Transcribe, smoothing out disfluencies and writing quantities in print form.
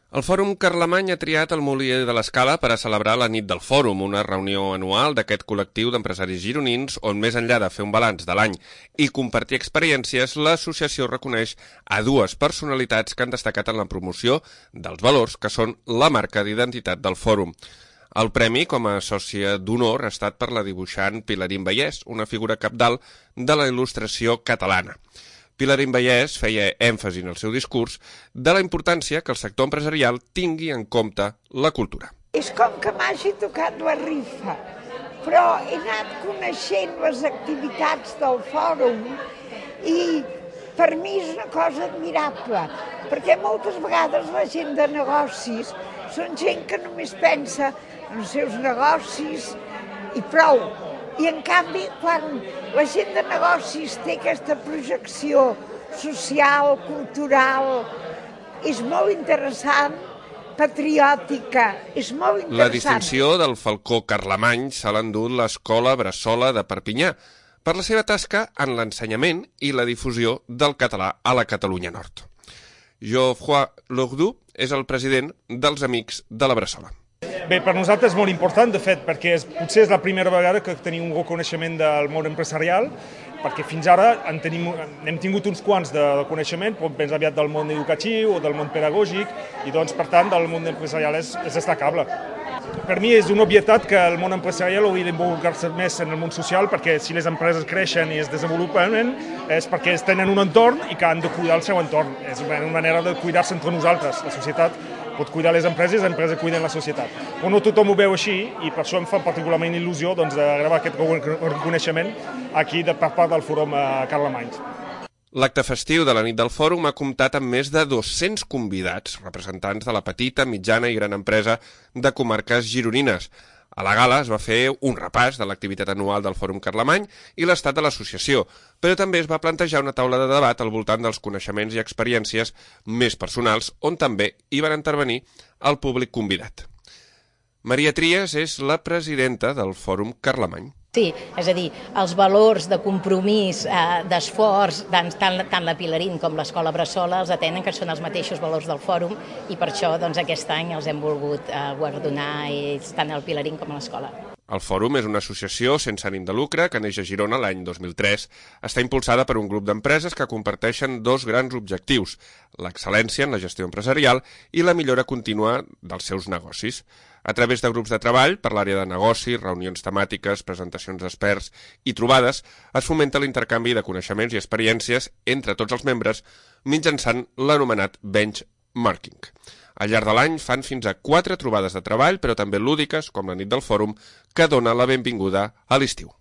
El Fòrum Carlemany ha triat el Molí de l'Escala per a celebrar la Nit del Fòrum, una reunió anual d'aquest col·lectiu d'empresaris gironins on, més enllà de fer un balanç de l'any i compartir experiències, l'associació reconeix a dues personalitats que han destacat en la promoció dels valors que són la marca d'identitat del Fòrum. El premi, com a sòcia d'honor, ha estat per la dibuixant Pilarín Vallès, una figura cabdal de la il·lustració catalana. Pilarín Vallès feia èmfasi en el seu discurs de la importància que el sector empresarial tingui en compte la cultura. És com que m'hagi tocat la rifa, però he anat coneixent les activitats del fòrum i per mi és una cosa admirable, perquè moltes vegades la gent de negocis són gent que només pensa en els seus negocis i prou. I en canvi, quan la gent de negocis té aquesta projecció social, cultural, és molt interessant, patriòtica, és molt interessant. La distinció del Falcó Carlemany se l'ha endut l'Escola Bressola de Perpinyà per la seva tasca en l'ensenyament i la difusió del català a la Catalunya Nord. Geoffroy Lourdoux és el president dels Amics de la Bressola. Bé, per nosaltres és molt important, de fet, perquè potser és la primera vegada que tenim un reconeixement del món empresarial, perquè fins ara hem tingut uns quants de coneixement, però més aviat del món educatiu o del món pedagògic, i doncs, per tant, del món empresarial és destacable. Per mi és una obvietat que el món empresarial hauria d'involucrar-se més en el món social, perquè si les empreses creixen i es desenvolupen és perquè tenen un entorn i que han de cuidar el seu entorn. És una manera de cuidar-se entre nosaltres. La societat pot cuidar les empreses cuiden la societat. Però no tothom ho veu així i per això em fa particularment il·lusió de gravar aquest reconeixement aquí per part del Fòrum Carlemany. L'acte festiu de la nit del Fòrum ha comptat amb més de 200 convidats, representants de la petita, mitjana i gran empresa de comarques gironines. A la gala es va fer un repàs de l'activitat anual del Fòrum Carlemany i l'estat de l'associació, però també es va plantejar una taula de debat al voltant dels coneixements i experiències més personals, on també hi van intervenir el públic convidat. Maria Trias és la presidenta del Fòrum Carlemany. Sí, és a dir, els valors de compromís, d'esforç, tant la Pilarín com l'Escola Bressola els atenen, que són els mateixos valors del fòrum, i per això aquest any els hem volgut guardonar tant el Pilarín com l'Escola. El Fòrum és una associació sense ànim de lucre que neix a Girona l'any 2003. Està impulsada per un grup d'empreses que comparteixen dos grans objectius: l'excel·lència en la gestió empresarial i la millora contínua dels seus negocis. A través de grups de treball per l'àrea de negoci, reunions temàtiques, presentacions d'experts i trobades, es fomenta l'intercanvi de coneixements i experiències entre tots els membres mitjançant l'anomenat benchmarking. Al llarg de l'any fan fins a 4 trobades de treball, però també lúdiques, com la nit del Fòrum, que dona la benvinguda a l'estiu.